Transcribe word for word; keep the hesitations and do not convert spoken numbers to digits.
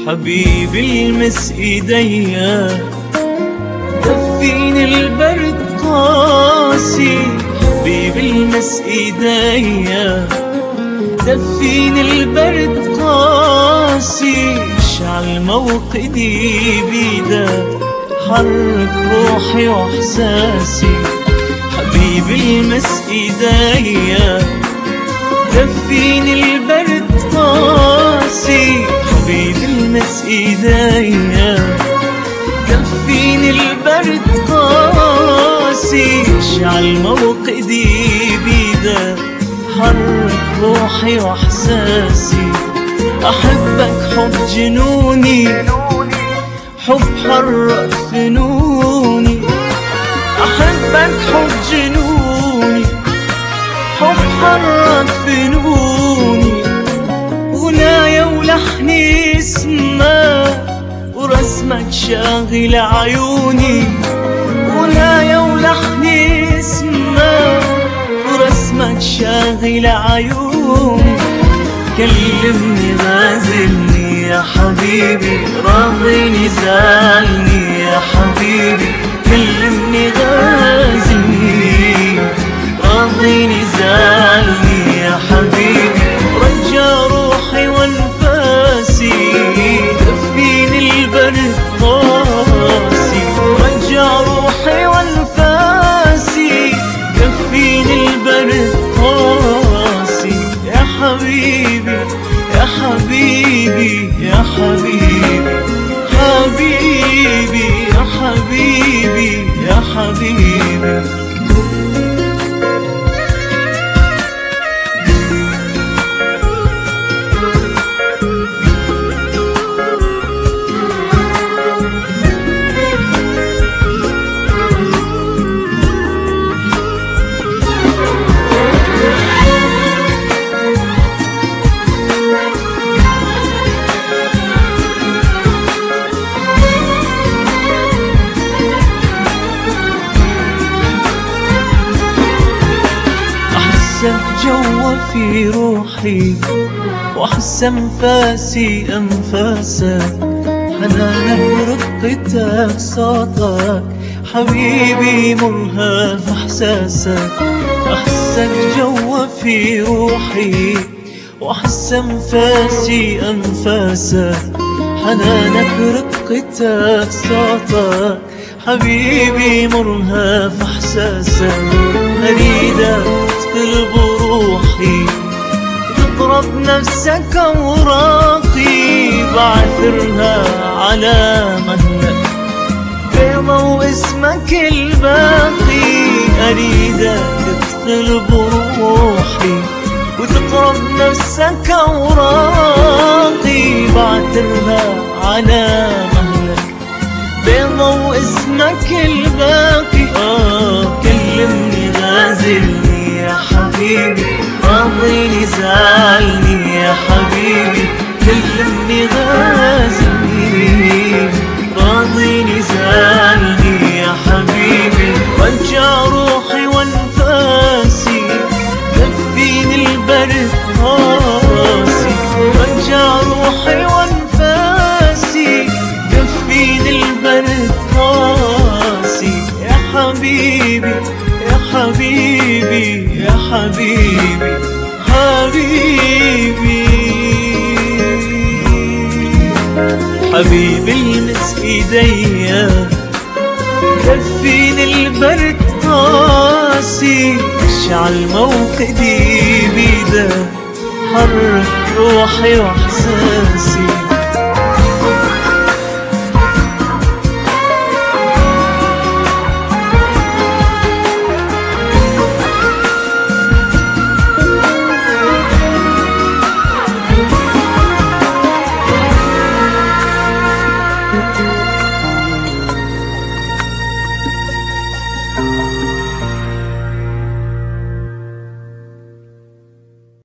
حبيبي المس ايديا، دفيني البرد قاسي. حبيبي المس ايديا، دفيني البرد قاسي. اشعل موقدي بيدك، حرك روحي واحساسي. حبيبي المس ايديا، دفيني البرد قاسي. حبيبي المس ايديا، دفيني البرد قاسي. اشعل موقدي بيدك، حرك روحي واحساسي. احبك حب جنوني، حب حرك فنوني. احبك حب جنوني، حب حرك فنوني. غنايا ولحني اسمع، ورسمك شاغل عيوني. غنايا ولحني اسمع، ورسمك شاغل عيوني. كلمني غازلني يا حبيبي، راضيني زعلني يا حبيبي. كلمني غازلني، راضيني زعلني يا حبيبي. رجع روحي وانفاسي، دفيني البرد قاسي. رجع روحي وانفاسي، دفيني البرد قاسي. يا حبيبي يا حبيبي يا حبيبي، حبيبي يا حبيبي يا حبيبي. جوا في روحي، واحس انفاسي انفاسك. حنانك رقتك صوتك، حبيبي مرهف احساسك. احسك جوا في روحي، واحس انفاسي انفاسك. حنانك رقتك صوتك، حبيبي مرهف احساسك. اريدك تدخل بروحي، تقرب نفسك اوراقي. بعثرها على مهلك، بيضة واسمك الباقي. اريدك تدخل بروحي، وتقرب نفسك اوراقي. بعثرها على مهلك، بيضة واسمك الباقي. آه كلمني غازلني يا حبيبي، راضيني زعلني يا حبيبي. كلمني غازلني، راضيني زعلني يا حبيبي. رجع روحي وانفاسي، دفيني البرد قاسي. رجع روحي وانفاسي، دفيني البرد قاسي. يا حبيبي يا حبيبي يا حبيبي حبيبي. حبيبي المس ايديا، دفيني البرد قاسي. اشعل موقدي بيدك، حرك روحي واحساسي.